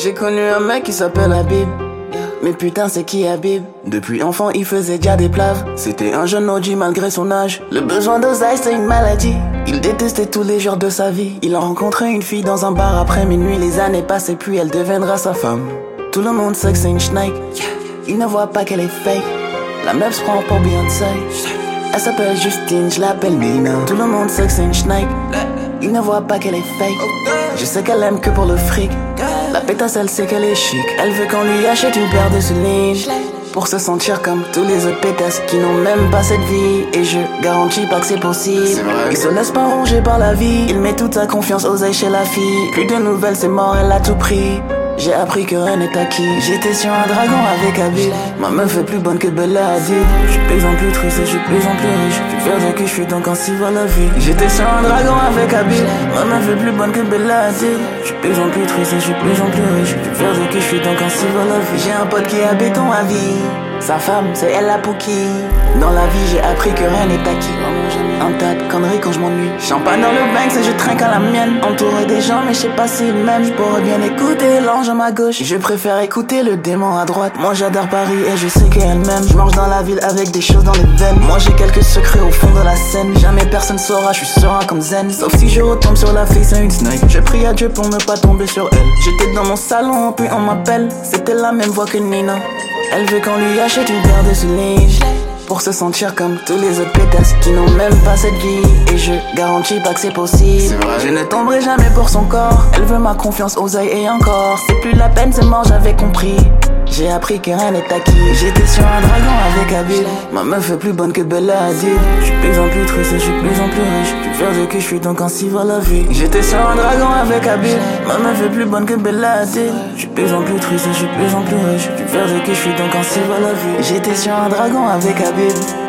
J'ai connu un mec qui s'appelle Habib. Mais putain c'est qui Habib? Depuis enfant il faisait déjà des plaves. C'était un jeune OG malgré son âge. Le besoin d'oseille c'est une maladie. Il détestait tous les jours de sa vie. Il a rencontré une fille dans un bar après minuit. Les années passent puis elle deviendra sa femme. Tout le monde sait que c'est une schneck. Il ne voit pas qu'elle est fake. La meuf se prend pour Beyoncé. Elle s'appelle Justine, je l'appelle Nina. Tout le monde sait que c'est une schneck. Il ne voit pas qu'elle est fake. Je sais qu'elle aime que pour le fric. La pétasse elle sait qu'elle est chic. Elle veut qu'on lui achète une paire de souliers pour se sentir comme tous les autres pétasses qui n'ont même pas cette vie. Et je garantis pas que c'est possible. Il se laisse pas ronger par la vie. Il met toute sa confiance aux ailes chez la fille. Plus de nouvelles c'est mort, elle a tout pris. J'ai appris que rien n'est acquis. J'étais sur un dragon avec Habib. Ma meuf est plus bonne que Bella Hadid. Je suis plus en plus triste et je suis plus en plus riche. Tu fais de qui je suis donc ainsi va la vie. J'étais sur un dragon avec Habib. Ma meuf est plus bonne que Bella Hadid. Je suis plus en plus triste et je suis plus en plus riche. Tu fais de qui je suis donc ainsi va la vie. J'ai un pote qui a béton à vie. Sa femme, c'est elle la Pookie. Dans la vie, j'ai appris que rien n'est acquis. Un tas de conneries quand je m'ennuie. Champagne dans le Banks et je trinque à la mienne. Entouré des gens, mais je sais pas s'ils m'aiment. Je pourrais bien écouter l'ange à ma gauche. Je préfère écouter le démon à droite. Moi j'adore Paris et je sais qu'elle m'aime. Je marche dans la ville avec des choses dans les veines. Moi j'ai quelques secrets au fond de la scène. Jamais personne saura, je suis serein comme zen. Sauf si je retombe sur la fille, c'est une snake. Je prie à Dieu pour ne pas tomber sur elle. J'étais dans mon salon, puis on m'appelle. C'était la même voix que Nina. Elle veut qu'on lui achète une paire de souliers pour se sentir comme tous les autres pétasses qui n'ont même pas cette vie. Et je garantis pas que c'est possible. Je ne tomberai jamais pour son corps. Elle veut ma confiance, oseille et encore. C'est plus la peine, c'est mort, j'avais compris. J'ai appris que rien n'est acquis. J'étais sur un dragon avec Habib. Ma meuf est plus bonne que Bella Hadid. Je suis plus en plus triste et je suis plus en plus riche. Tu fais de qui je suis donc ainsi va la vie. J'étais sur un dragon avec Habib. Ma meuf est plus bonne que Bella Hadid. Je suis plus en plus triste et je suis plus en plus riche. Tu fais de qui je suis donc ainsi va la vie. J'étais sur un dragon avec Habib.